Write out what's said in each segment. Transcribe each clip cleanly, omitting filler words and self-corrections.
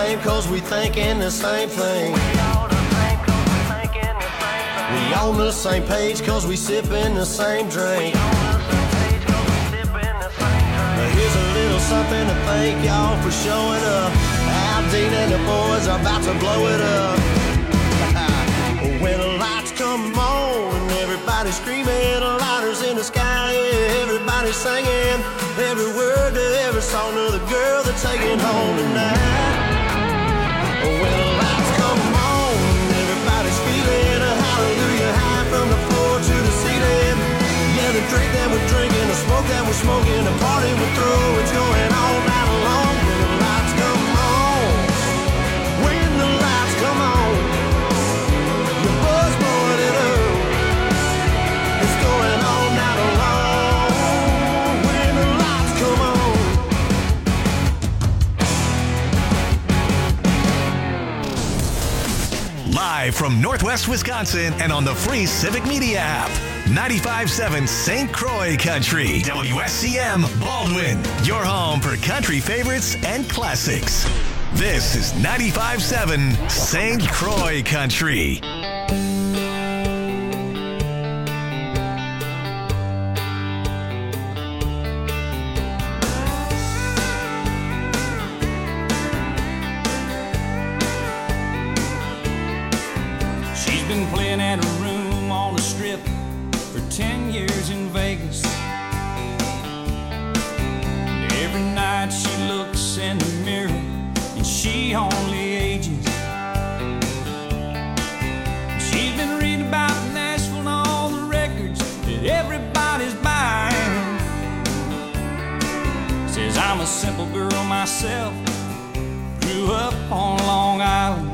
same cause we thinking the same thing. We on the same page cause we sipping the same drink. Now here's a little something to thank y'all for showing up. Al Dean and the boys are about to blow it up. When the lights come on and everybody's screaming, lighters in the sky, yeah, everybody's singing every word to every song of the girl they're taking home tonight. When the lights come on and everybody's feeling a hallelujah high from the floor to the ceiling. Yeah, the drink that we're drinking, the smoke that we're smoking, the party we're through, it's going all night long. When the lights come on, when the lights come on, the buzz blowing it up, it's going all night long. When the lights come on. Live from Northwest Wisconsin and on the free Civic Media app. 95.7 St. Croix Country. WSCM Baldwin. Your home for country favorites and classics. This is 95.7 St. Croix Country. She's been playing at a room on the strip for 10 years in Vegas. And every night she looks in the mirror and she only ages. She's been reading about Nashville and all the records that everybody's buying. Says I'm a simple girl myself, grew up on Long Island.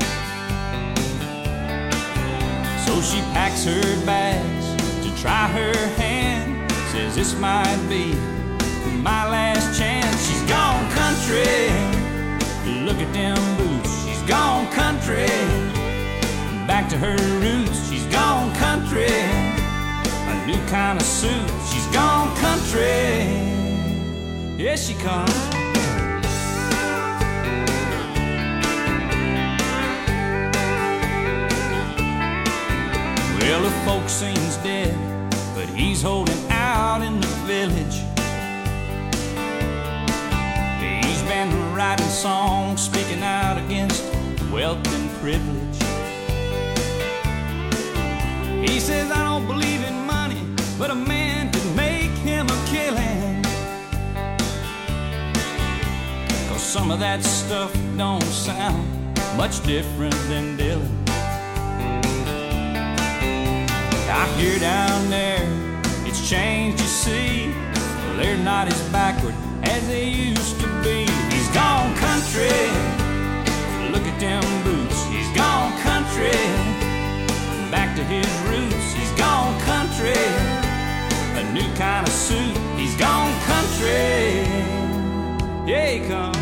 So she packs her bags to try her hand. Says this might be my last chance. She's gone country, look at them boots. She's gone country, back to her roots. She's gone country, a new kind of suit. She's gone country, here she comes. Well, the folk scene's dead, but he's holding out in the village. He's been writing songs, speaking out against wealth and privilege. He says, I don't believe in money, but a man could make him a killing. 'Cause some of that stuff don't sound much different than Dylan. I hear down there, it's changed, you see. Well, they're not as backward as they used to be. He's gone country, look at them boots. He's gone country, back to his roots. He's gone country, a new kind of suit. He's gone country, yeah he comes.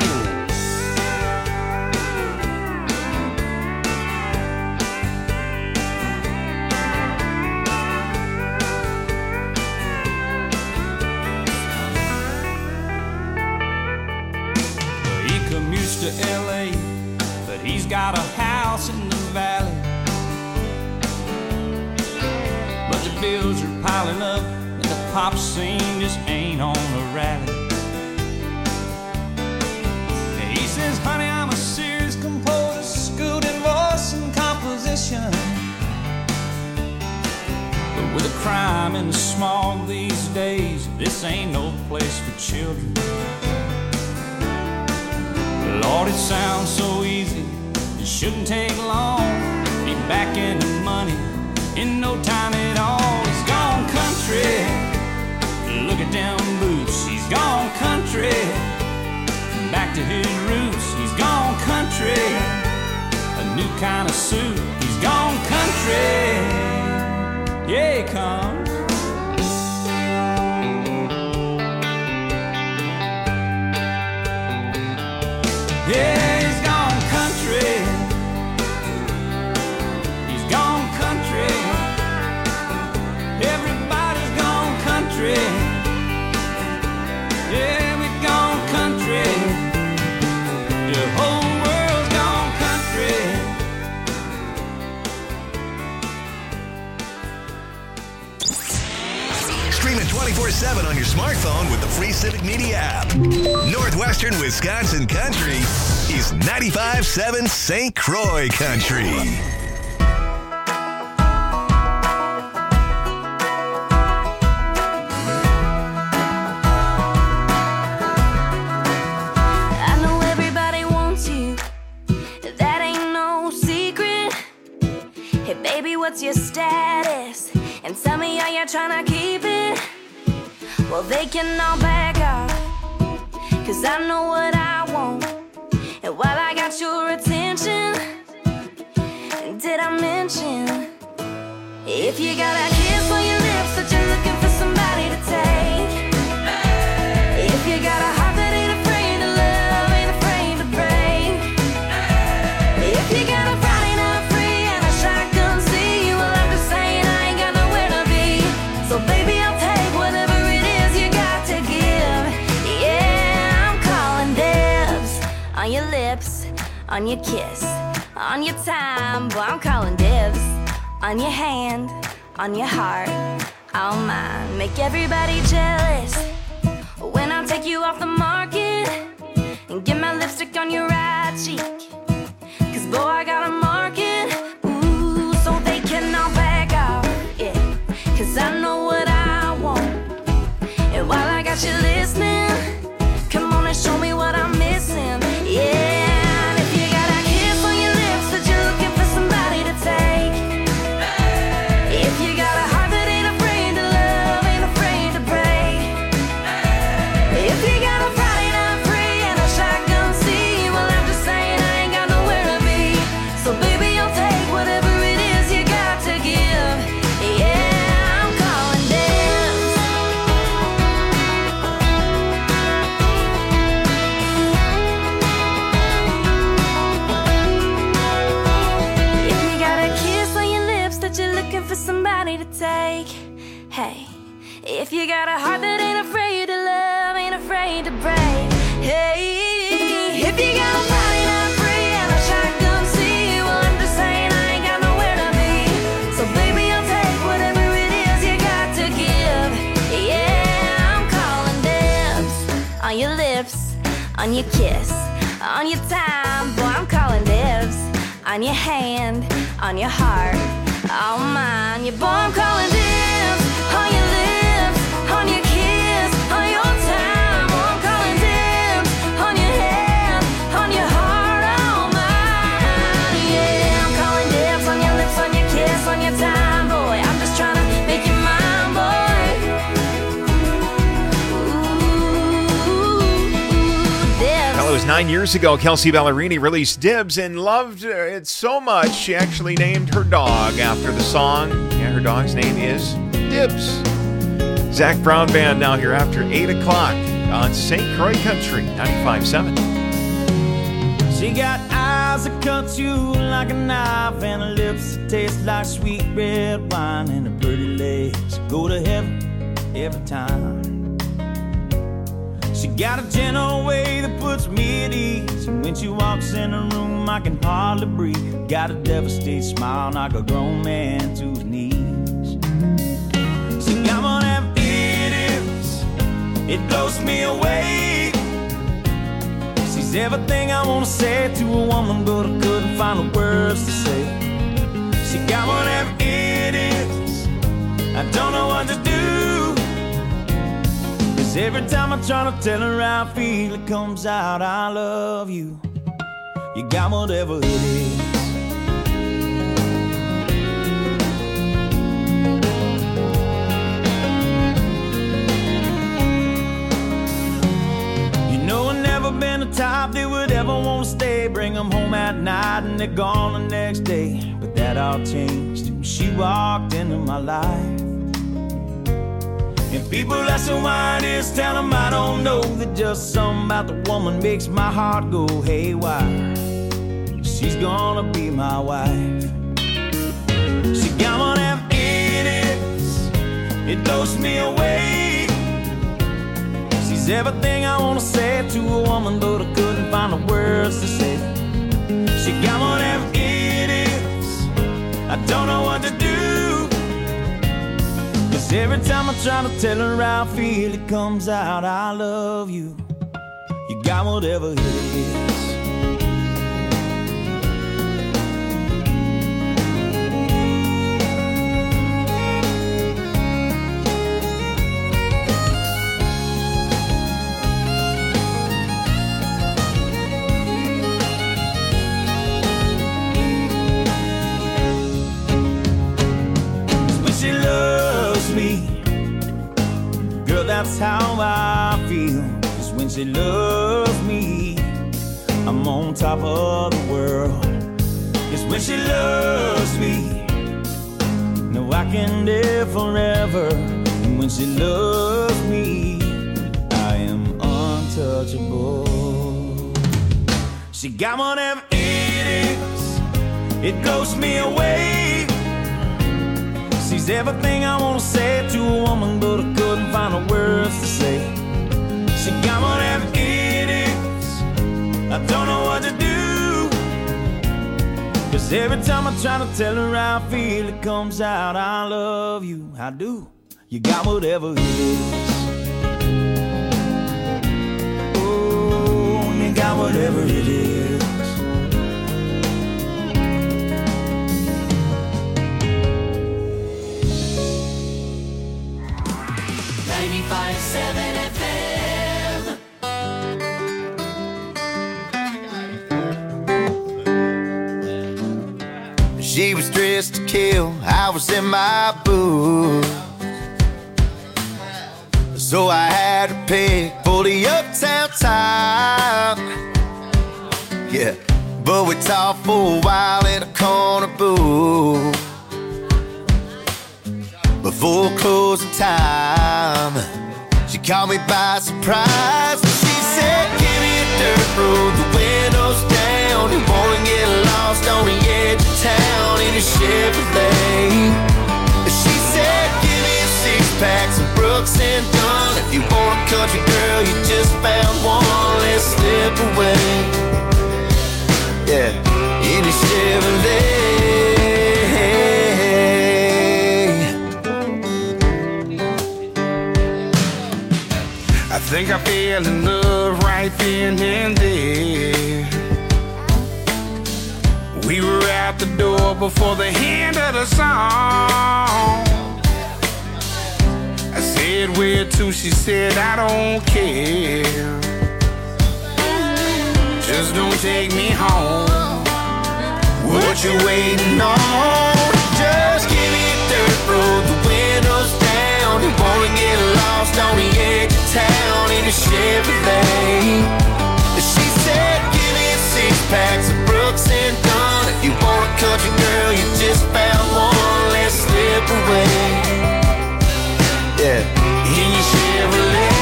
To LA, but he's got a house in the valley. But the bills are piling up and the pop scene just ain't on a rally. He says, honey, I'm a serious composer, schooled in voice and composition. But with the crime and the smog these days, this ain't no place for children. Lord, it sounds so easy, it shouldn't take long. Be back in the money in no time at all. He's gone country, look at them boots. He's gone country, back to his roots. He's gone country, a new kind of suit. He's gone country, yeah he comes. Yeah, he's gone country. He's gone country. Everybody's gone country. Yeah, we've gone country. The whole world Stream it 24/7 on your smartphone with the free Civic Media app. Northwestern Wisconsin Country is 95.7 St. Croix Country. I know everybody wants you, that ain't no secret. Hey baby, what's your status? And tell me how you're trying to keep it. Well, they can all back off, 'cause I know what I want. And while I got your attention, did I mention, if you got a kiss on your lips that you're looking for somebody to take, if you got a heart that ain't afraid to love, ain't afraid to break, if you got a Friday night free and a shotgun seat, well, I'm just saying I ain't got nowhere to be. So baby, I'll take whatever it is you got to give. Yeah, I'm calling dibs on your lips, on your kiss, on your time. Boy, I'm calling dibs on your hand, on your heart, all mine. Make everybody jealous when I take you off the market and get my lipstick on your right cheek. 'Cause boy, I got a market, ooh, so they can all back off, yeah. 'Cause I know what I want. And while I got you listening, come on and show me what I'm missing, yeah. And if you got a kiss on your lips that you're looking for somebody to take, if you got a heart that ain't afraid to love, ain't afraid to break, if you got a Friday night free and a shotgun seat, well, I'm just saying I ain't got nowhere to be. So baby, I'll take whatever it is you got to give. Yeah, I'm calling dibs. If you got a kiss on your lips that you're looking for somebody to take, hey, if you got a heart that ain't afraid to love, ain't afraid to break, hey, if you got a Friday night free and a shotgun seat, well, I'm just saying I ain't got nowhere to be. So baby, I'll take whatever it is you got to give. Yeah, I'm calling dibs on your lips, on your kiss, on your time. Boy, I'm calling dibs on your hand, on your heart, all mine. Yeah, boy, I'm calling dibs on your lips, on your kiss, on your time. Boy, I'm calling dibs on your hand, on your heart, all mine. Yeah, I'm calling dibs on your lips, on your kiss, on your time. Boy, I'm just trying to make you mine, boy. Ooh, dibs. Well, it was 9 years ago, Kelsey Ballerini released Dibs and loved it so much, she actually named her dog after the song. Yeah, her dog's name is Dibs. Zach Brown Band now here after 8 o'clock on St. Croix Country, 95.7. She got eyes that cut you like a knife and her lips that taste like sweet red wine and her pretty legs go to heaven every time. She got a gentle way that puts me at ease, and when she walks in the room I can hardly breathe. Got a devastated smile, knock a grown man to his knees. She got one of them idiots, it blows me away. She's everything I wanna say to a woman, but I couldn't find the words to say. She got one of them idiots, I don't know what to do. Every time I try to tell her how I feel, it comes out, I love you. You got whatever it is. You know I've never been the type that would ever want to stay. Bring them home at night and they're gone the next day. But that all changed when she walked into my life. And people ask her why it is, tell them I don't know. That just something about the woman makes my heart go haywire. She's gonna be my wife. She got one of them idiots, it blows me away. She's everything I wanna say to a woman, but I couldn't find the words to say. She got one of them idiots, I don't know what to do. every time I try to tell her how I feel, it comes out, I love you. You got whatever it is. That's how I feel. Cause when she loves me, I'm on top of the world. Cause when she loves me, no, I can live forever. And when she loves me, I am untouchable. She got whatever it is, it blows me away. She's everything I wanna say to a woman, but I couldn't find the words to say. She got whatever it is, I don't know what to do. Cause every time I try to tell her how I feel, it comes out, I love you, I do. You got whatever it is. Oh, you got whatever it is. 95.7 FM. She was dressed to kill, I was in my booth. So I had to pick for the uptown time. Yeah, but we talked for a while in a corner booth. Before closing time, she caught me by surprise. She said, give me a dirt road, the windows down. You wanna get lost on the edge of town in a Chevrolet. She said, give me a six-pack, some Brooks and Dunn. If you want a country girl, you just found one, let's slip away. Yeah, in a Chevrolet. I think I fell in love right then and there. We were out the door before the end of the song. I said, where to? She said, I don't care. Just don't take me home. What you waiting on? Just give me a dirt road, the windows down. You wanna get lost on the edge of town in a Chevrolet. She said, give me a six-pack, some Brooks and Dunn. If you want a country girl, you just found one, let's slip away. Yeah, in your Chevrolet.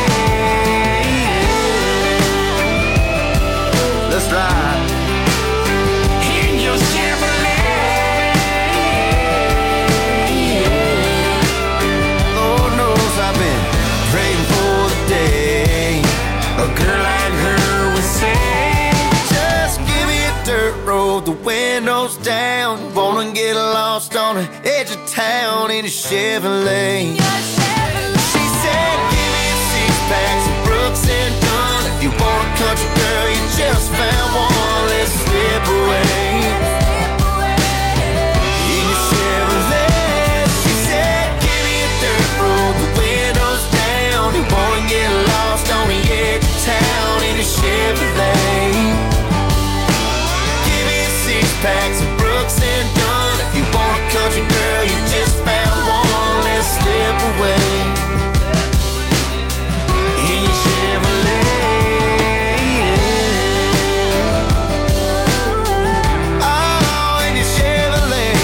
Let's ride. In your Chevrolet. Lord knows I've been praying for the day a girl like her would say, just give me a dirt road, the windows down. Wanna get lost on the edge of town in a Chevrolet. She said, give me a six-pack, some Brooks and Dunn. If you want a country girl, you just found one, let's slip away. In your Chevrolet. She said, give me a dirt road, the windows down. You wanna get lost on the edge of town in a Chevrolet. Give me a six-pack, some Brooks and Dunn. If you want a country girl, you just found one, let's slip away. In your Chevrolet. Oh, in your Chevrolet.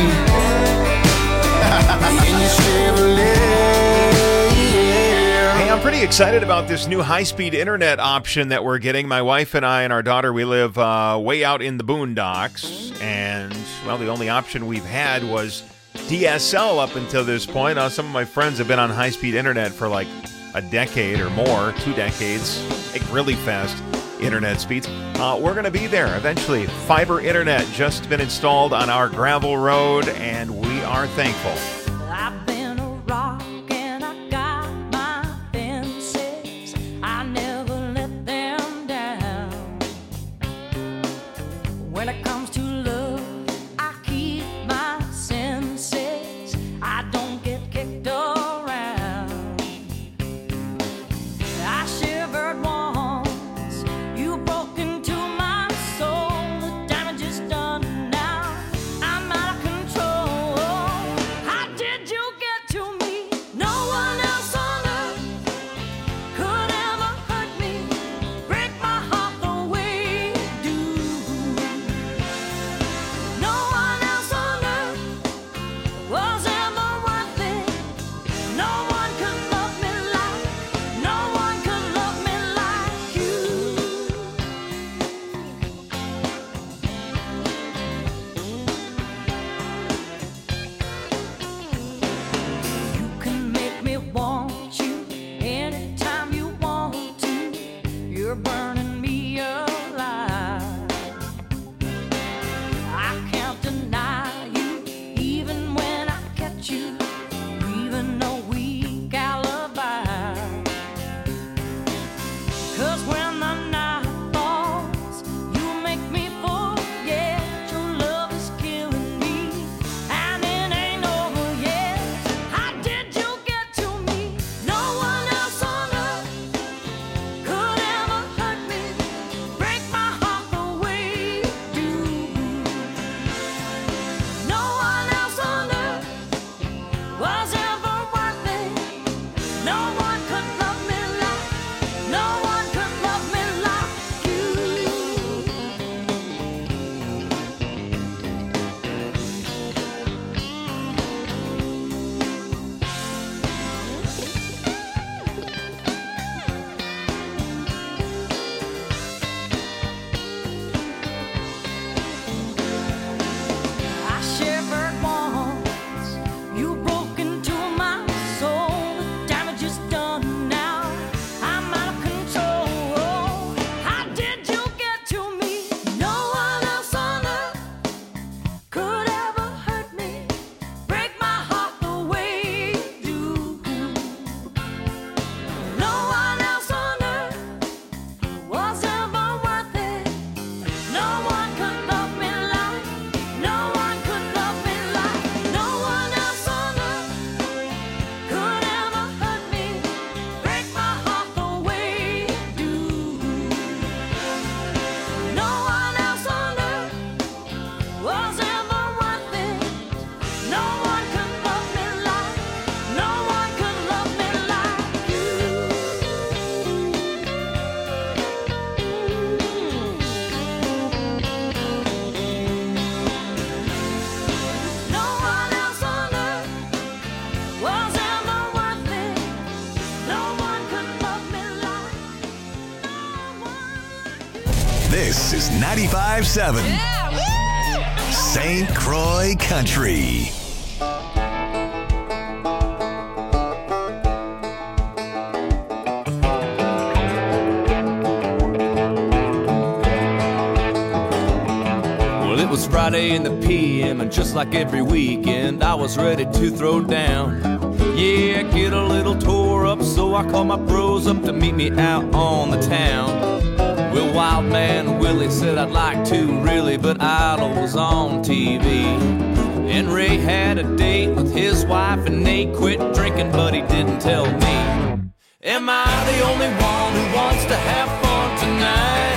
In your Chevrolet. Hey, I'm pretty excited about this new high-speed internet option that we're getting. My wife and I and our daughter, we live way out in the boondocks, and, well, the only option we've had was DSL up until this point. Some of my friends have been on high-speed internet for like a decade or more, 2 decades, like really fast internet speeds. We're going to be there eventually. Fiber internet just been installed on our gravel road, and we are thankful. I've been a rock This is 95.7 St. Croix Country. Well, it was Friday in the PM, and just like every weekend, I was ready to throw down. Yeah, get a little tore up, so I called my bros up to meet me out on the town. Well, Wild Man Willie said I'd like to really, but Idol was on TV. And Ray had a date with his wife, and Nate quit drinking, but he didn't tell me. Am I the only one who wants to have fun tonight?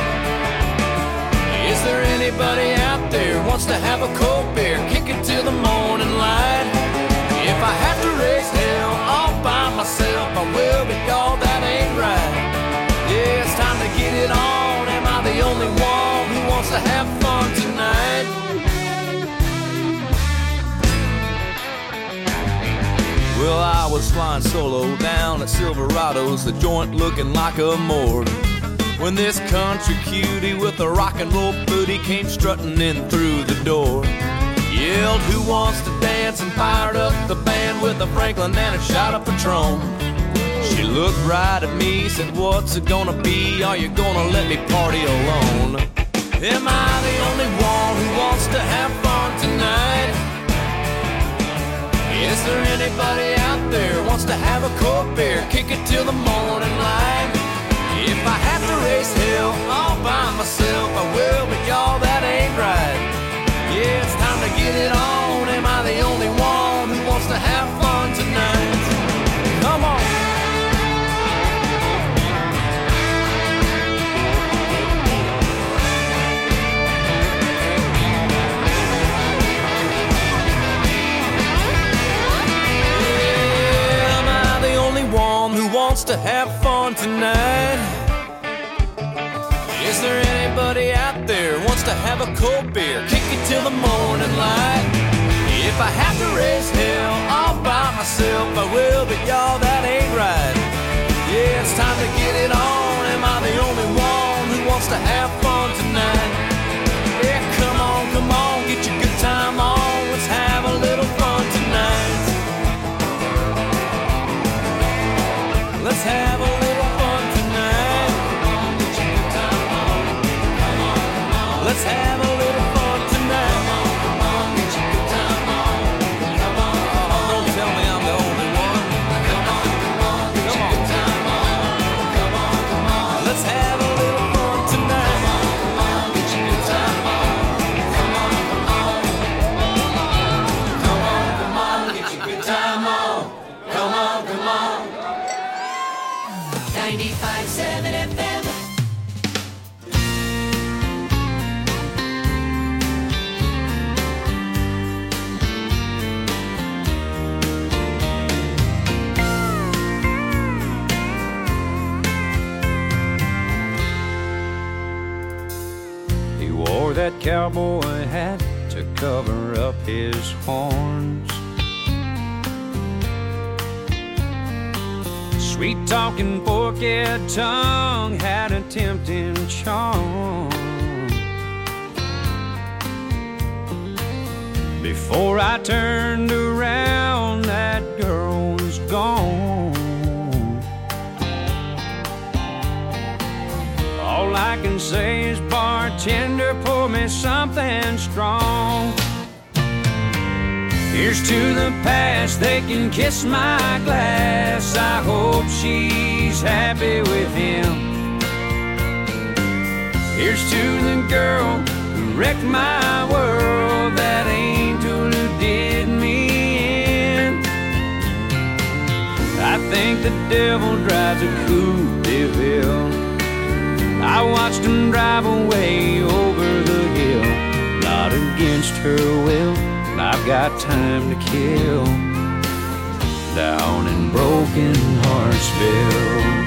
Is there anybody out there who wants to have a cold beer, kick it till the morning light? If I have to raise hell all by myself, I will, but y'all, that ain't right. Yeah, it's time to get it on. Am I the only one who wants to have fun tonight? Well, I was flying solo down at Silverado's, the joint looking like a morgue, when this country cutie with a rock and roll booty came strutting in through the door. Yelled, who wants to dance, and fired up the band with a Franklin and a shot of Patron. She looked right at me, said, what's it gonna be? Are you gonna let me party alone? Am I the only one who wants to have fun tonight? Is there anybody out there who wants to have a cold beer, kick it till the morning light? If I have to raise hell all by myself, I will, but y'all, that ain't right. Yeah, it's time to get it on. Am I the only one who wants to have fun tonight? Come on. Yeah, am I the only one who wants to have fun tonight? Is there anybody out there who wants to have a cold beer, kick it till the morning light? If I have to raise hell all by myself, I will, but y'all, that ain't right. Yeah, it's time to get it on. Am I the only one who wants to have fun tonight? Yeah, come on, get your good time on. Let's have a little fun tonight. Let's have a little fun tonight. Let's have a little fun tonight. Come on, get your good time on. Come on, don't tell me I'm the only one. Come on, get your good time on. Come on, let's have a little fun tonight. Come on, get your good time on. Come on, get your good time on. Come on. 95.7 FM. He wore that cowboy hat to cover up his horns. Sweet-talking forked tongue had a tempting charm. Before I turned around, that girl was gone. All I can say is, bartender, pour me something strong. Here's to the past, they can kiss my glass. I hope she's happy with him. Here's to the girl who wrecked my world, that angel who did me in. I think the devil drives a Coupe de Ville. I watched him drive away over the hill, not against her will. I've got time to kill down in Broken Heartsville.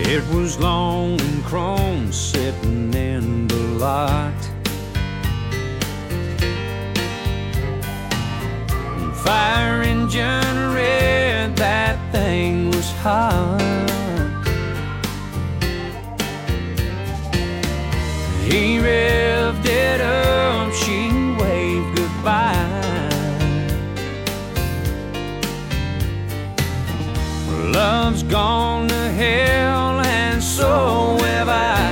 It was long and chrome sitting in the lot. Fire engine red, that thing was hot. He revved it up, she waved goodbye. Love's gone to hell and so have I.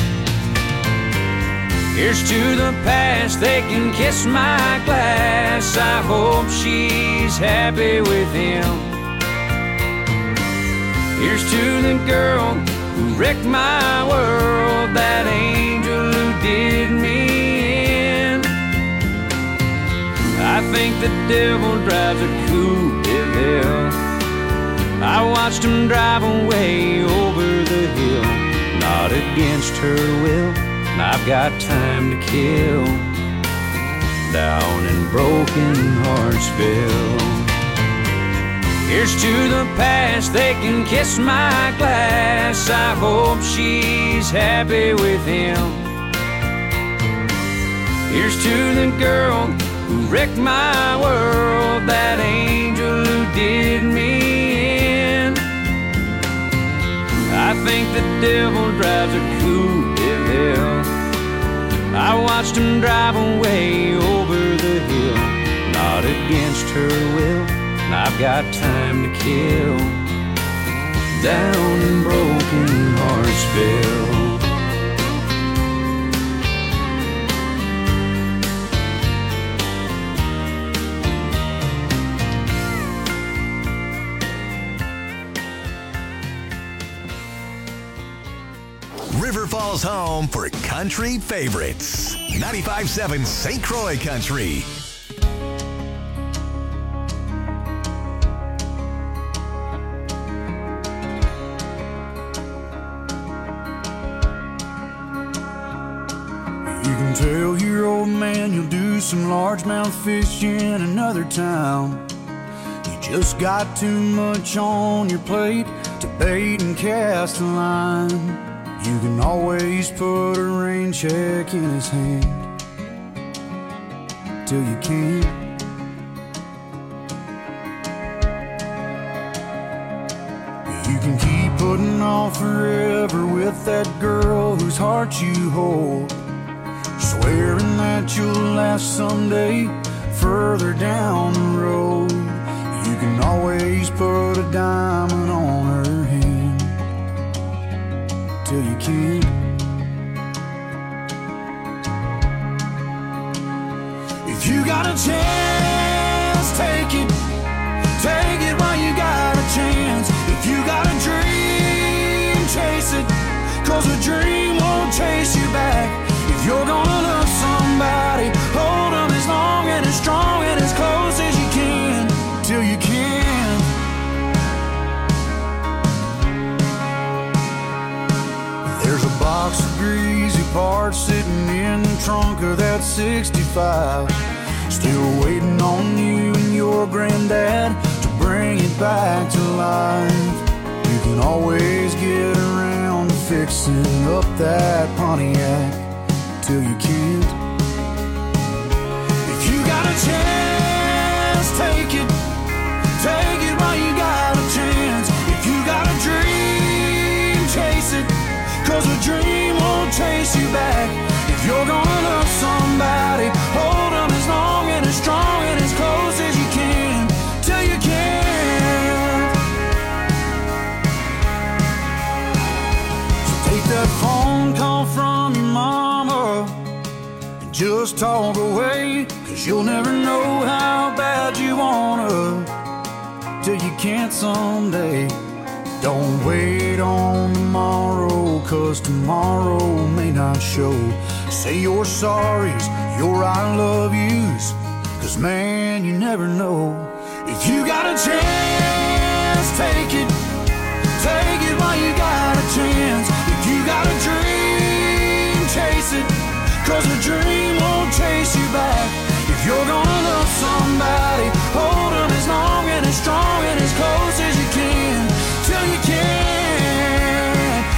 Here's to the past, they can kiss my glass. I hope she's happy with him. Here's to the girl who wrecked my world, that angel who did me in. I think the devil drives a coupe de ville. I watched him drive away over the hill, not against her will. I've got time to kill down in Broken Heartsville. Here's to the past, they can kiss my glass. I hope she's happy with him. Here's to the girl who wrecked my world, that angel who did me in. I think the devil drives a coupe de ville. I watched him drive away over the hill, not against her will. I've got time to kill down in Broken Heartsville. River Falls home for country favorites. 95.7 St. Croix Country. You can tell your old man you'll do some largemouth fishing in another town. You just got too much on your plate to bait and cast a line. You can always put a rain check in his hand till you can't. You can keep putting off forever with that girl whose heart you hold, swearing that you'll last someday further down the road. You can always put a diamond on her hand till you can't. If you got a chance, take it. Take it while you got a chance. If you got a dream, chase it, 'cause a dream won't chase you back. If you're gonna love somebody, hold them as long and as strong and as close as you can till you can. There's a box of greasy parts sitting in the trunk of that 65, still waiting on you and your granddad to bring it back to life. You can always get around to fixing up that Pontiac till you can't. If you got a chance, take it. Take it while you got a chance. If you got a dream, chase it, 'cause a dream won't chase you back. If you're gonna love somebody, hold them as long and as strong and as close as you can till you can't. So take that phone call from your mama and just talk away, 'cause you'll never know how bad you wanna till you can't someday. Don't wait on tomorrow, 'cause tomorrow may not show. Say your sorries, your I love yous, 'cause man, you never know. If you got a chance, take it. Take it while you got a chance. If you got a dream, chase it, 'cause a dream won't chase you back. If you're gonna love somebody, hold them as long and as strong and as close as you can till you can.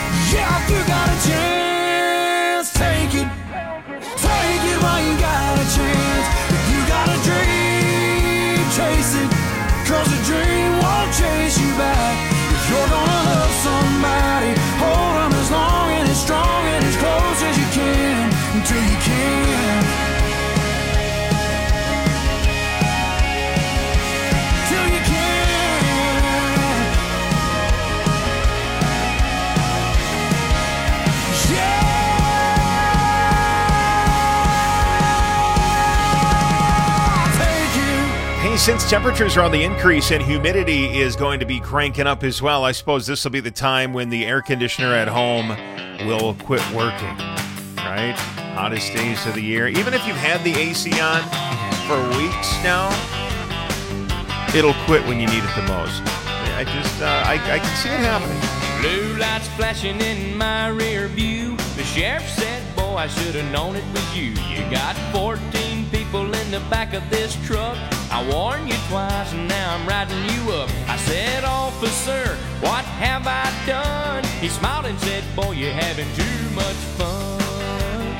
takes you back. If you're gonna love somebody, hold them as long and as strong and as close as you can until you can. Till you can. Yeah. Hey, since temperatures are on the increase and humidity is going to be cranking up as well, I suppose this will be the time when the air conditioner at home will quit working, right? Hottest days of the year. Even if you've had the AC on for weeks now, it'll quit when you need it the most. I can see it happening. Blue lights flashing in my rear view. The sheriff said, boy, I should have known it was you. You got 14 people in the back of this truck. I warned you twice and now I'm riding you up. I said, officer, what have I done? He smiled and said, boy, you're having too much fun.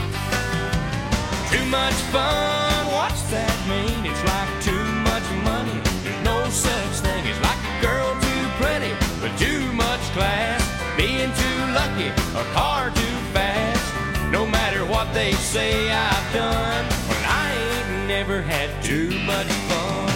Too much fun, what's that mean? It's like too much money. There's no such thing as like a girl too pretty, but too much class. Being too lucky, a car too fast. No matter what they say I've done, well, I ain't never had too much fun.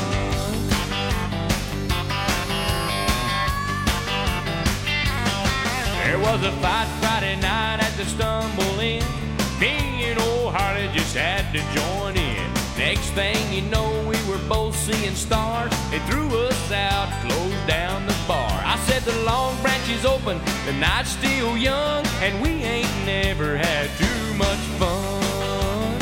There was a fight Friday night at the Stumble Inn. Me and old Harley just had to join in. Next thing you know, we were both seeing stars. They threw us out, closed down the bar. I said the Long Branch is open, the night's still young, and we ain't never had too much fun.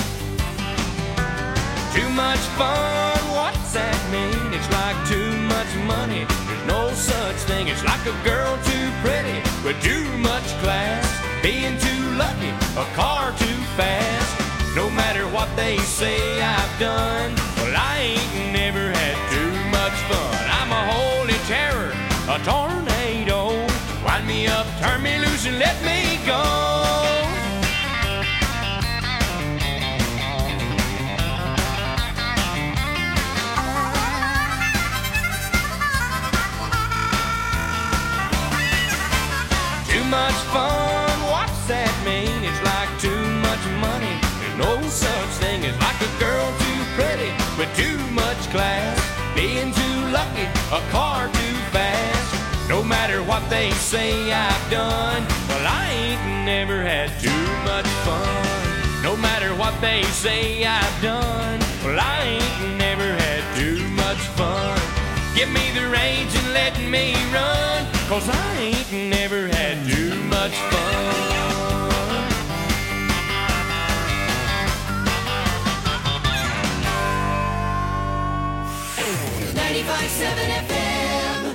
Too much fun, what's that mean? It's like too much money. There's no such thing. It's like a girl too pretty with too much class. Being too lucky, a car too fast. No matter what they say I've done, well, I ain't never had too much fun. I'm a holy terror, a tornado. Wind me up, turn me loose, and let me go. Too much fun, what's that mean? It's like too much money. There's no such thing as like a girl too pretty with too much class. Being too lucky, a car too fast. No matter what they say I've done, well, I ain't never had too much fun. No matter what they say I've done, well, I ain't never had too much fun. Give me the reins and let me run, 'cause I ain't never had too much fun. 95.7 FM.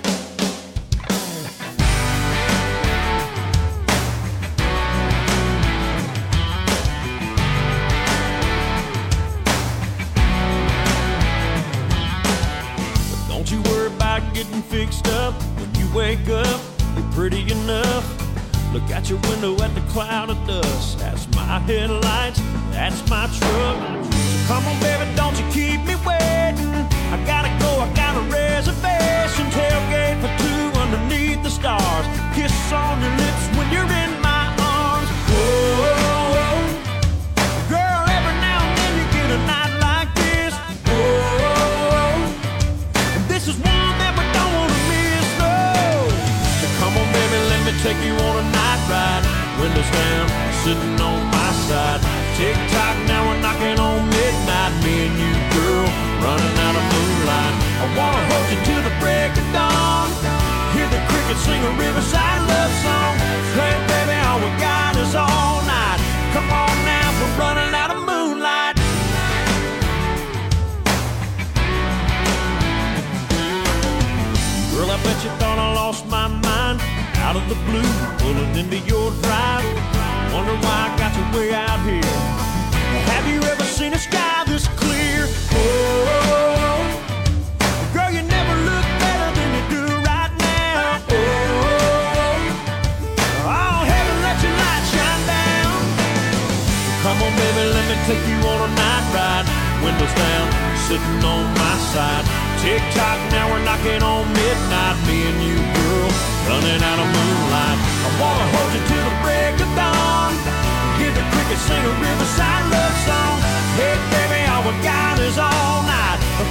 Don't you worry about getting fixed up. When you wake up, you're pretty enough. Look out your window at the cloud of dust. That's my headlights, that's my truck. So come on, baby, don't you keep me waiting. I gotta go, I got a reservation. Tailgate for two underneath the stars. Kiss on your lips when you're in my arms. Whoa, girl, every now and then you get a night like this. Whoa, this is one that we don't wanna miss, no. So come on, baby, let me take you on a night ride. Windows down, sitting on my side. Tick-tock, now we're knocking on midnight. Me and you, girl, running out of moonlight. I wanna hold you till the break of dawn. Hear the crickets sing a riverside love song. Hey, baby, all we got is all night. Come on now, we're running out of moonlight. Girl, I bet you thought I lost my mind. Out of the blue, pulling into your drive. Wonder why I got you way out here. Have you ever seen a sky this clear? Oh, girl, you never look better than you do right now. Oh, heaven, let your light shine down. Come on, baby, let me take you on a night ride. Windows down, sitting on my side. Tick-tock, now we're knocking on midnight. Me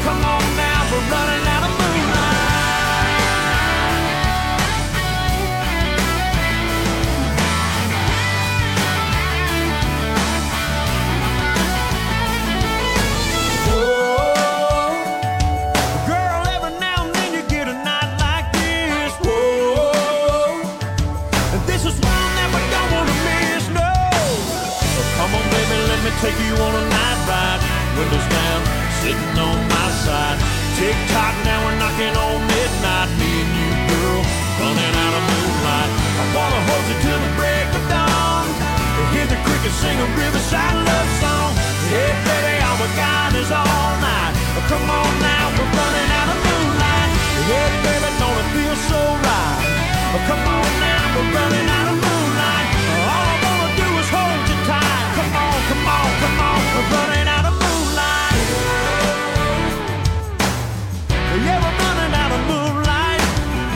Come on now, we're running out of take you on a night ride, windows down, sitting on my side. Tick tock, now we're knocking on midnight. Me and you, girl, running out of moonlight. I wanna hold you till the break of dawn. Hear the crickets sing a riverside love song. Hey, baby, all we got is all night. Come on now, we're running out of moonlight. Hey, baby, don't it feel so right? Come on now, we're running out of moonlight. All I wanna do is hold you tight. Come on, come on, come on, we're running out of moonlight. Yeah, we're running out of moonlight.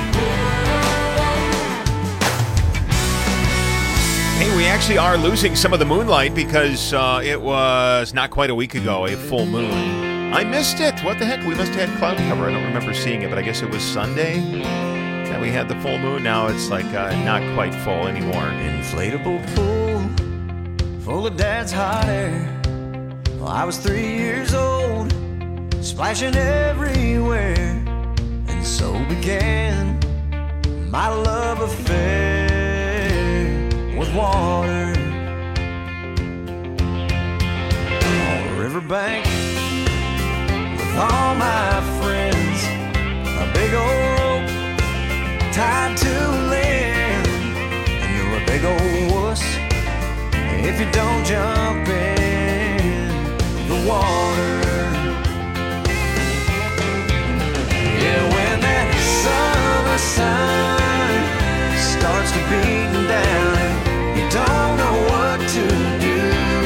Hey, we actually are losing some of the moonlight because it was not quite a week ago, a full moon. I missed it. What the heck? We must have had cloud cover. I don't remember seeing it, but I guess it was Sunday that we had the full moon. Now it's like not quite full anymore. Inflatable pool full of dad's hot air. Well, I was 3 years old, splashing everywhere, and so began my love affair with water. On the riverbank with all my friends, a big old rope tied to land, and you're a big old wuss if you don't jump in the water. Yeah, when that summer sun starts to beat down and you don't know what to do,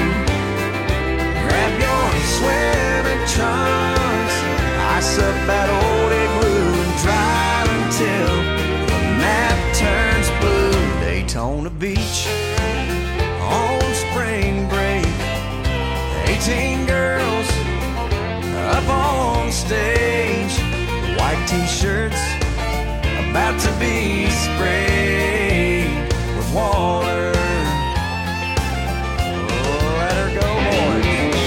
grab your swimming trunks, ice up that old igloo, and drive until the map turns blue. Daytona Beach on spring break, 18 girls up on stage, white t-shirts about to be sprayed with water. Oh, let her go, boys.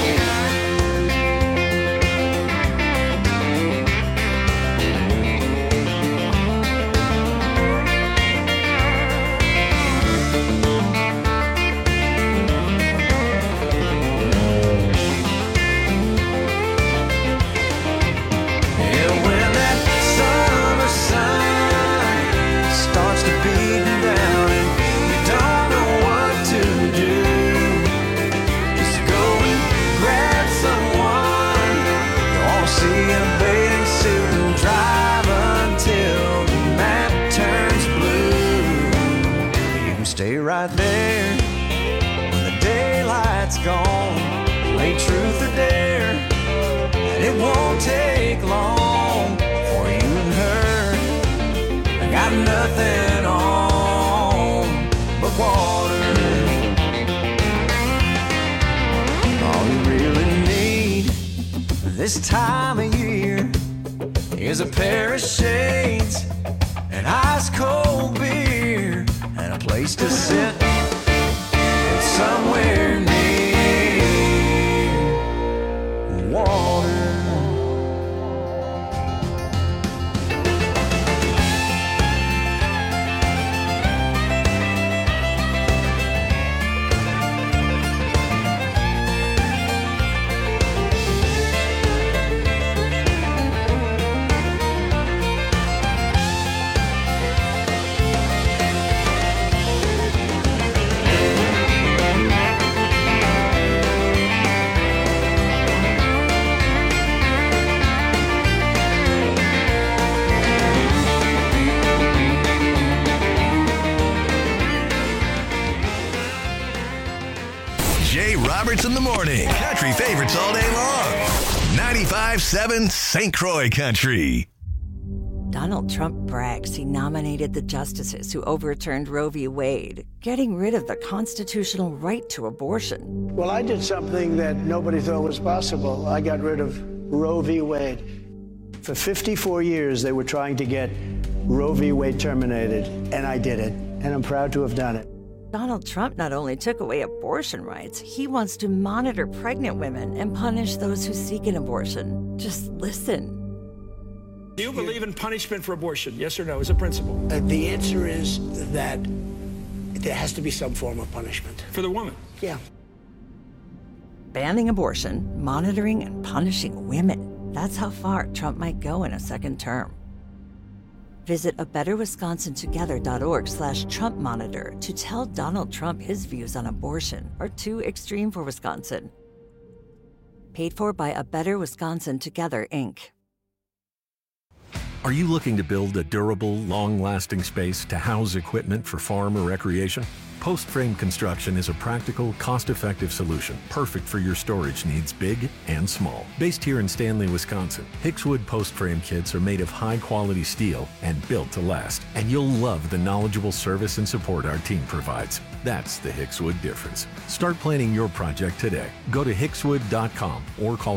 Stay right there when the daylight's gone. Play truth or dare, and it won't take long for you and her. I got nothing on but water. All you really need this time of year is a pair of shades, an ice cold beer, and a place to sit somewhere near water. Roberts in the morning. Country favorites all day long. 95.7 St. Croix Country. Donald Trump brags he nominated the justices who overturned Roe v. Wade, getting rid of the constitutional right to abortion. Well, I did something that nobody thought was possible. I got rid of Roe v. Wade. For 54 years, they were trying to get Roe v. Wade terminated, and I did it, and I'm proud to have done it. Donald Trump not only took away abortion rights, he wants to monitor pregnant women and punish those who seek an abortion. Just listen. Do you believe in punishment for abortion? Yes or no, as a principle? The answer is that there has to be some form of punishment. For the woman? Yeah. Banning abortion, monitoring and punishing women. That's how far Trump might go in a second term. Visit abetterwisconsintogether.org/Trump monitor to tell Donald Trump his views on abortion are too extreme for Wisconsin. Paid for by A Better Wisconsin Together, Inc. Are you looking to build a durable, long-lasting space to house equipment for farm or recreation? Post Frame Construction is a practical, cost-effective solution, perfect for your storage needs, big and small. Based here in Stanley, Wisconsin, Hickswood Post Frame kits are made of high-quality steel and built to last. And you'll love the knowledgeable service and support our team provides. That's the Hickswood difference. Start planning your project today. Go to hickswood.com or call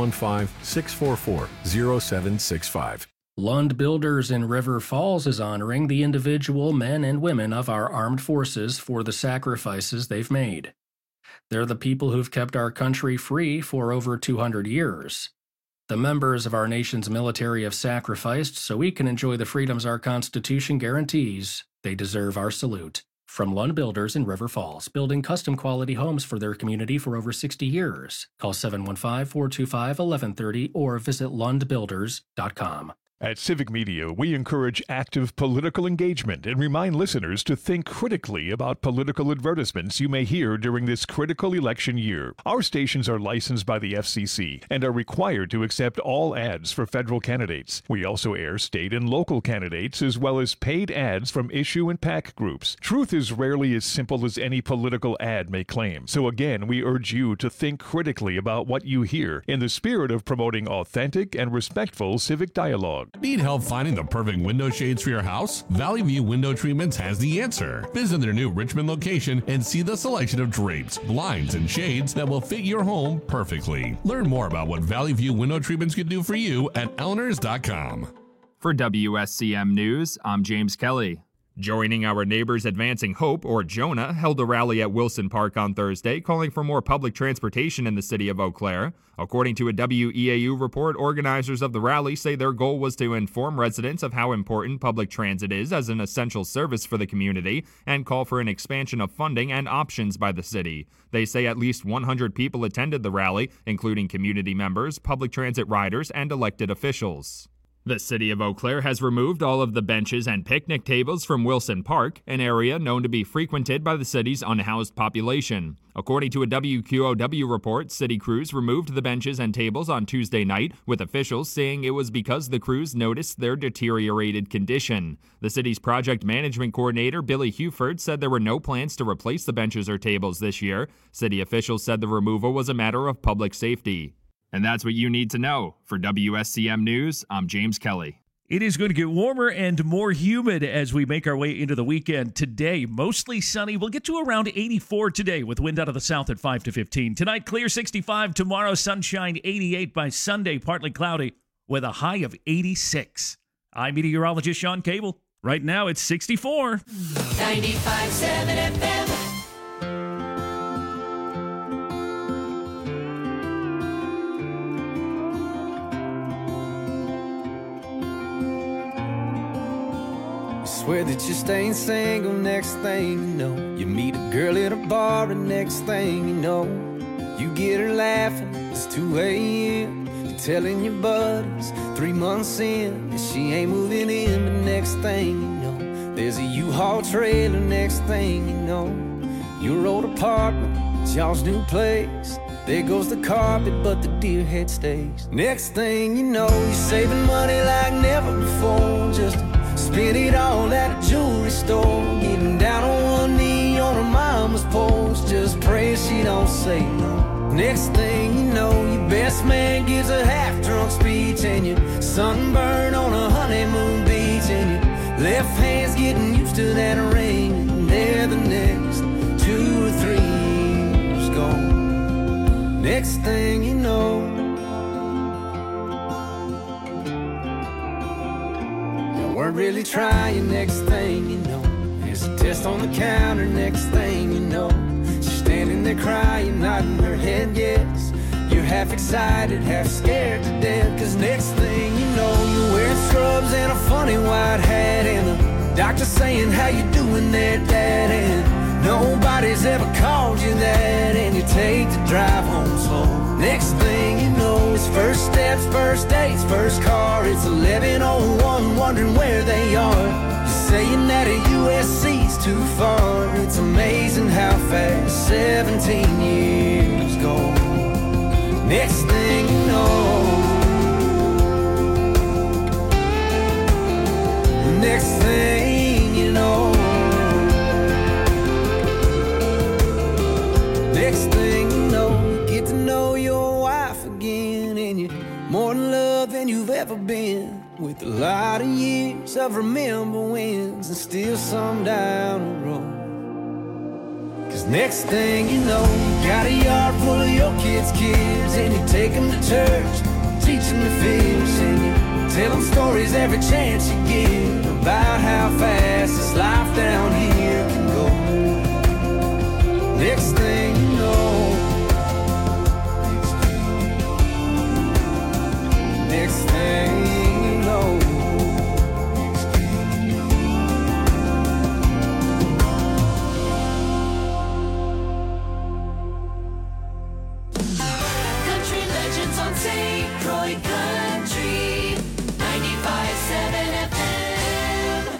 715-644-0765. Lund Builders in River Falls is honoring the individual men and women of our armed forces for the sacrifices they've made. They're the people who've kept our country free for over 200 years. The members of our nation's military have sacrificed so we can enjoy the freedoms our Constitution guarantees. They deserve our salute. From Lund Builders in River Falls, building custom quality homes for their community for over 60 years. Call 715-425-1130 or visit lundbuilders.com. At Civic Media, we encourage active political engagement and remind listeners to think critically about political advertisements you may hear during this critical election year. Our stations are licensed by the FCC and are required to accept all ads for federal candidates. We also air state and local candidates as well as paid ads from issue and PAC groups. Truth is rarely as simple as any political ad may claim. So again, we urge you to think critically about what you hear in the spirit of promoting authentic and respectful civic dialogue. Need help finding the perfect window shades for your house? Valley View Window Treatments has the answer. Visit their new Richmond location and see the selection of drapes, blinds, and shades that will fit your home perfectly. Learn more about what Valley View Window Treatments can do for you at Elinors.com. For WSCM News, I'm James Kelly. Joining Our Neighbors Advancing Hope, or JONA, held a rally at Wilson Park on Thursday calling for more public transportation in the city of Eau Claire. According to a WEAU report, organizers of the rally say their goal was to inform residents of how important public transit is as an essential service for the community and call for an expansion of funding and options by the city. They say at least 100 people attended the rally, including community members, public transit riders, and elected officials. The city of Eau Claire has removed all of the benches and picnic tables from Wilson Park, an area known to be frequented by the city's unhoused population. According to a WQOW report, city crews removed the benches and tables on Tuesday night, with officials saying it was because the crews noticed their deteriorated condition. The city's project management coordinator, Billy Huford, said there were no plans to replace the benches or tables this year. City officials said the removal was a matter of public safety. And that's what you need to know. For WSCM News, I'm James Kelly. It is going to get warmer and more humid as we make our way into the weekend. Today, mostly sunny. We'll get to around 84 today with wind out of the south at 5 to 15. Tonight, clear 65. Tomorrow, sunshine 88. By Sunday, partly cloudy with a high of 86. I'm meteorologist Sean Cable. Right now, it's 64. 95.7 FM. Swear that you're staying single, next thing you know, you meet a girl at a bar, and next thing you know, you get her laughing, it's 2 a.m. You're telling your buddies 3 months in that she ain't moving in, but next thing you know, there's a U-Haul trailer, next thing you know, your old apartment, it's y'all's new place. There goes the carpet, but the deer head stays. Next thing you know, you're saving money like never before, just spend it all at a jewelry store, getting down on one knee on her mama's porch, just praying she don't say no. Next thing you know, your best man gives a half-drunk speech, and you're sunburned on a honeymoon beach, and your left hand's getting used to that ring, and there the next 2 or 3 years gone. Next thing you know, really trying. Next thing you know, there's a test on the counter. Next thing you know, she's standing there crying, nodding her head yes. You're half excited, half scared to death. Cause next thing you know, you're wearing scrubs and a funny white hat, and the doctor saying, how you doing there, Dad? And nobody's ever called you that, and you take the drive home slow. Next thing you know, it's first steps, first dates, first car. It's 11:01, wondering where they are. You're saying that a USC's too far. It's amazing how fast 17 years go. Next thing you know, next thing you know, next thing you know, you get to know your wife again, and you're more in love than you've ever been. With a lot of years of remember wins, and still some down the road. Cause next thing you know, you got a yard full of your kids' kids, and you take them to church, teach them to fish, and you tell them stories every chance you get about how fast this life down here can go. Next thing you know, next thing you know, on St. Croix Country 95.7 FM.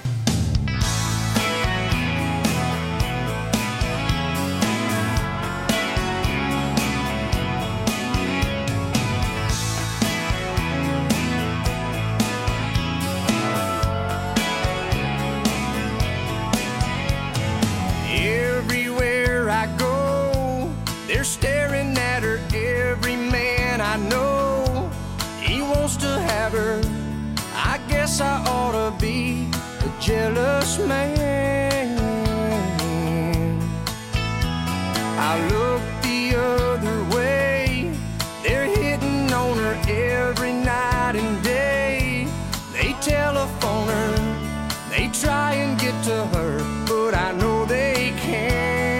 everywhere I go, they're staring at her. Every man I know, he wants to have her. I guess I ought to be a jealous man. I look the other way, they're hitting on her every night and day. They telephone her, they try and get to her, but I know they can't.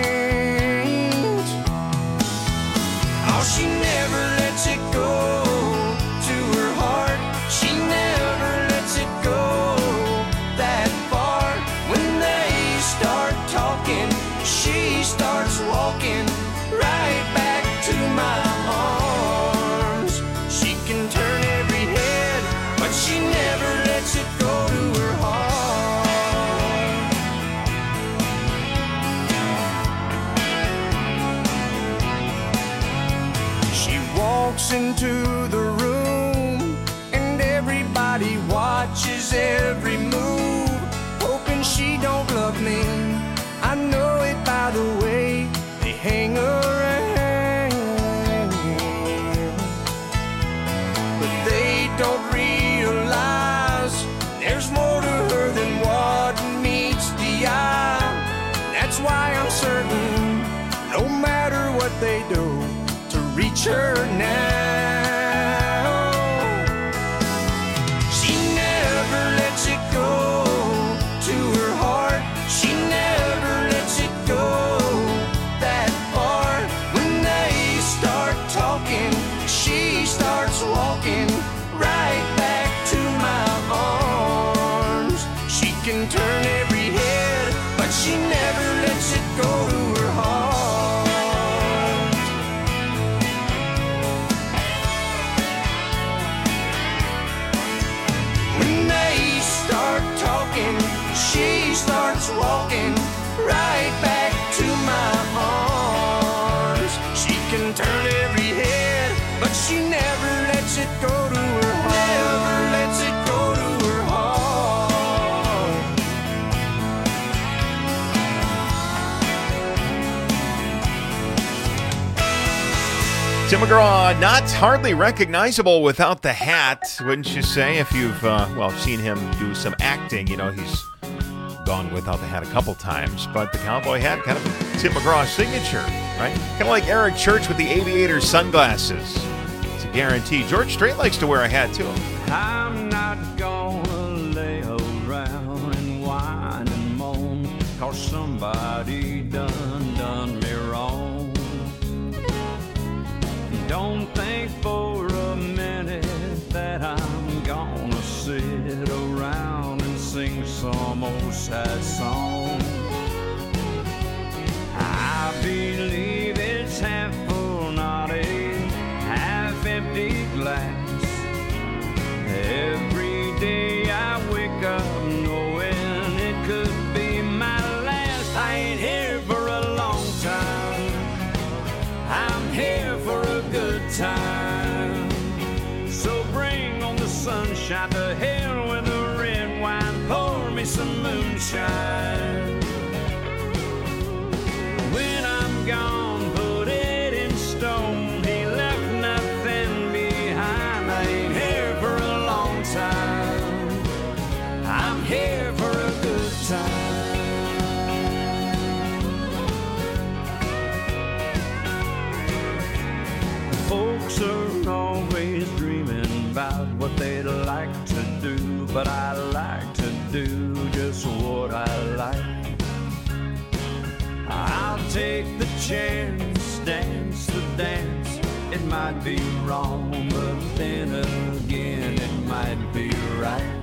Oh, she never lets it go to her heart. She never lets it go that far. When they start talking, she starts walking right back to my arms. She can turn every head, but she never lets it go to her heart. She walks into the room, and everybody watches every move, hoping she don't love me. I know it by the way they hang around, but they don't realize there's more to her than what meets the eye. That's why I'm certain, no matter what they do, to reach her now. She never lets it go to her heart. She never lets it go that far. When they start talking, she starts walking right back to my arms. She can turn every head, but she never lets it go to her heart. When they start talking, she starts walking right back to my arms. She can turn every head, but she never lets it go to her heart. Never lets it go to her heart. Tim McGraw, not hardly recognizable without the hat, wouldn't you say? If you've, seen him do some acting, you know, he's gone without the hat a couple times. But the cowboy hat, kind of a Tim McGraw signature, right? Kind of like Eric Church with the aviator sunglasses. It's a guarantee. George Strait likes to wear a hat, too. I'm not gonna lay around 'cause somebody done me wrong. Don't think for a minute that I'm gonna sit around and sing some old sad song. I believe it's half full, not a half empty glass. Every day I wake up knowing it could be my last. I ain't here for a long time, I'm here for a good time. So bring on the sunshine, to hell with the red wine, pour me some moonshine. When I'm gone, put it in stone, he left nothing behind. I ain't here for a long time, I'm here for a good time. Folks are always dreaming about what they'd like to do, but I like to do just what I like. I'll take the chance, dance the dance. It might be wrong, but then again it might be right.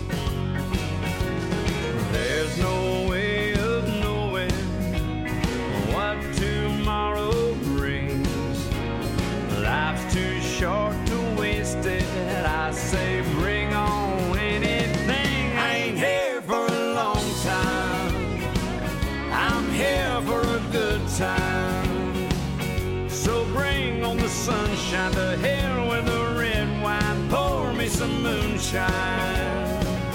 There's no way of knowing what tomorrow brings. Life's too short to waste it. I say bring on anything. I ain't here for a long time, I'm here for a good time. So bring on the sunshine, to hell with the red wine, pour me some moonshine.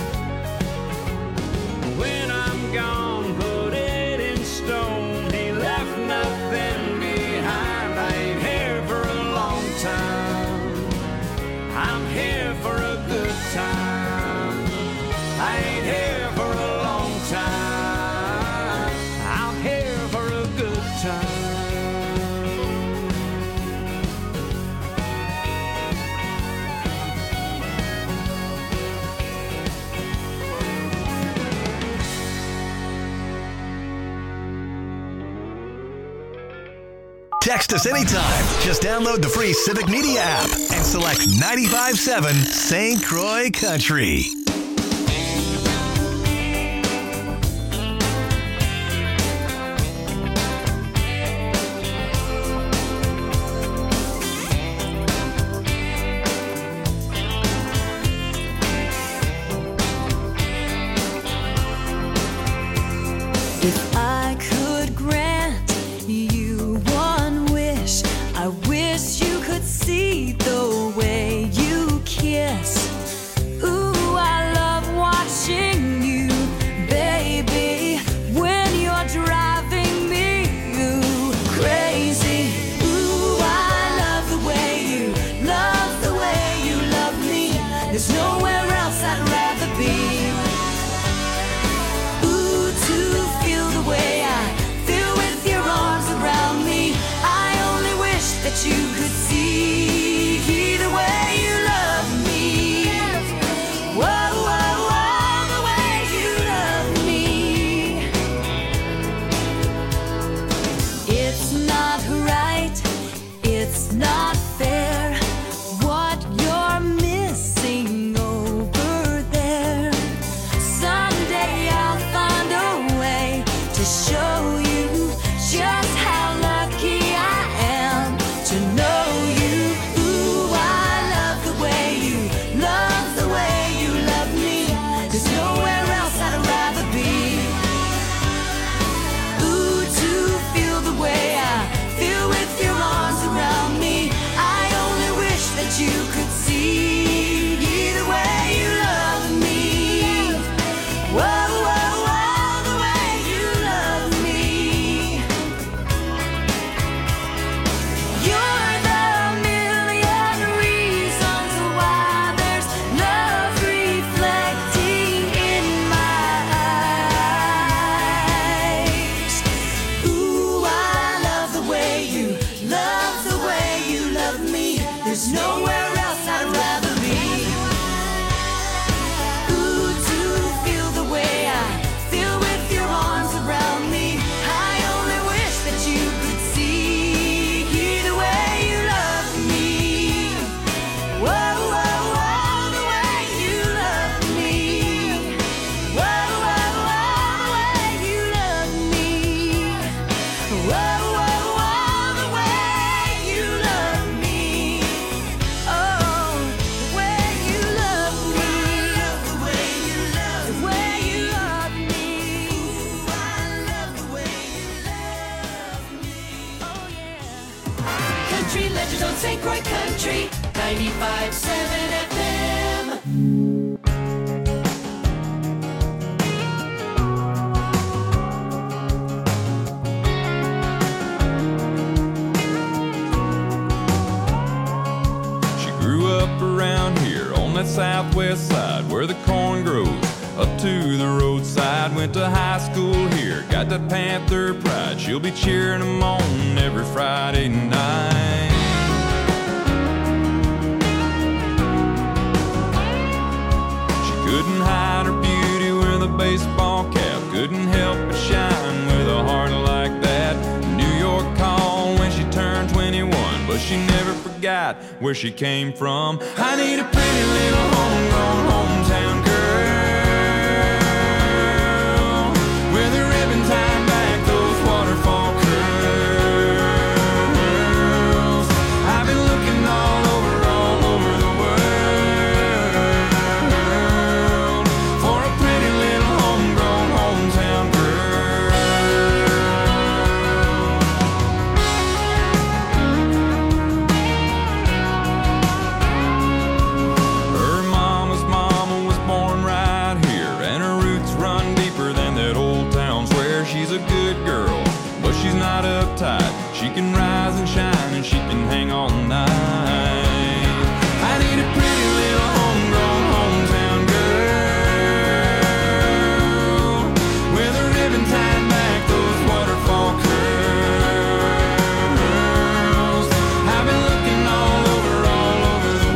When I'm gone, put it in stone, he left nothing behind. I ain't here for a long time, I'm here for a good time. I ain't here for a long time, I'm here for a good time. Text us anytime. Just download the free Civic Media app and select 95.7 St. Croix Country. If I could grant you one wish, I wish you could see the way you kiss. Ooh, I love watching you, baby, when you're driving me crazy. Ooh, I love the way you love me. There's nowhere else I'd rather be. Ooh, to feel the way I feel with your arms around me. I only wish that you could see the way you love me. Whoa, whoa, whoa, the way you love me. It's not right, it's not fair, what you're missing over there. Someday I'll find a way to show you just how lucky I am to know you. Ooh, I love the way you love me. There's nowhere else I'd rather be. Ooh, to feel the way I feel with your arms around me. I only wish that you could see the way you love me. Whoa, whoa, whoa, the way you love me. country legends on St. Croix Country 95.7 FM. She grew up around here on that southwest side where the corn grows up to the roadside. Went to high school here, got that Panther pride. She'll be cheering them on every Friday night. She couldn't hide her beauty with a baseball cap, couldn't help but shine with a heart like that. New York called when she turned 21, but she never forgot where she came from. I need a pretty little homegrown hometown girl with a ribbon tied back, those waterfall curls. I've been looking all over the world for a pretty little homegrown hometown girl. Her mama's mama was born right here, and her roots run deeper than that old town square. She's a good girl, but she's not uptight. She can rise and shine, and she can hang all night. I need a pretty little homegrown hometown girl with a ribbon tied back, those waterfall curls. I've been looking all over the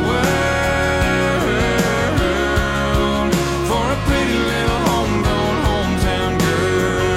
world for a pretty little homegrown hometown girl.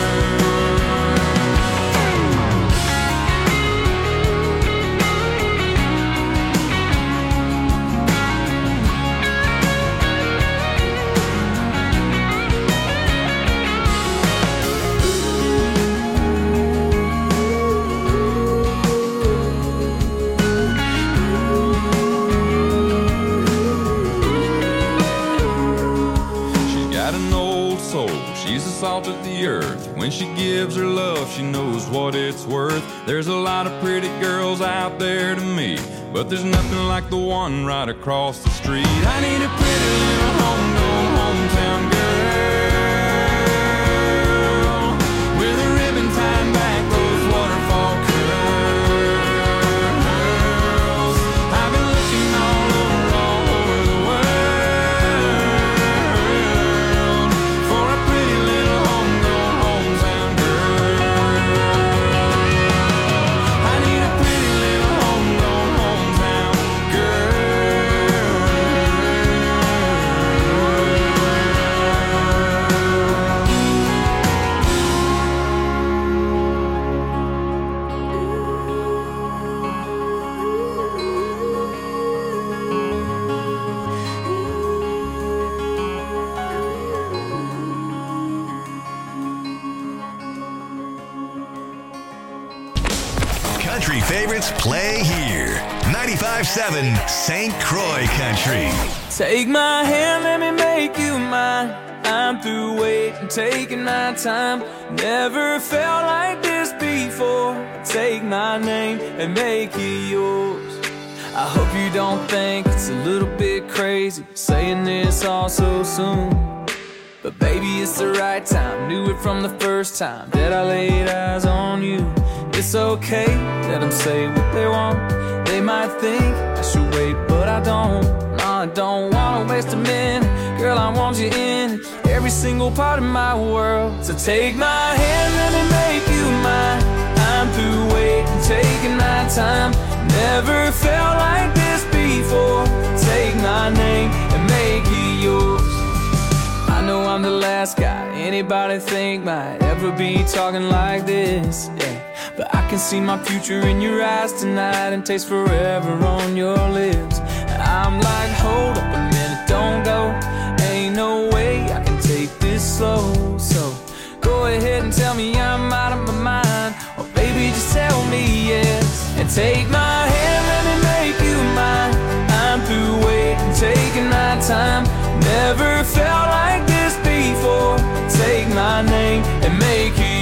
She's got an old soul, she's the salt of the earth. When she gives her love, she knows what it's worth. There's a lot of pretty girls out there to me, but there's nothing like the one right across the street. I need a pretty little homegrown hometown girl with a ribbon tied back, those waterfall curls. I've been looking all over the world for a pretty little homegrown hometown girl. I need a pretty little homegrown hometown Country favorites play here. 95.7 St. Croix Country. Take my hand, let me make you mine. I'm through waiting, taking my time. Never felt like this before. Take my name and make it yours. I hope you don't think it's a little bit crazy saying this all so soon. But baby, it's the right time. Knew it from the first time that I laid eyes on you. It's okay, let them say what they want. They might think I should wait, but I don't. No, I don't wanna waste a minute. Girl, I want you in every single part of my world. So take my hand, let me make you mine. I'm through waiting, taking my time. Never felt like this before. Take my name and make it yours. I know I'm the last guy anybody think might ever be talking like this, yeah. But I can see my future in your eyes tonight and taste forever on your lips. I'm like, hold up a minute, don't go. Ain't no way I can take this slow. So go ahead and tell me I'm out of my mind, or baby, just tell me yes. And take my hand, let me make you mine. I'm through waiting, taking my time. Never felt like this before. Take my name and make it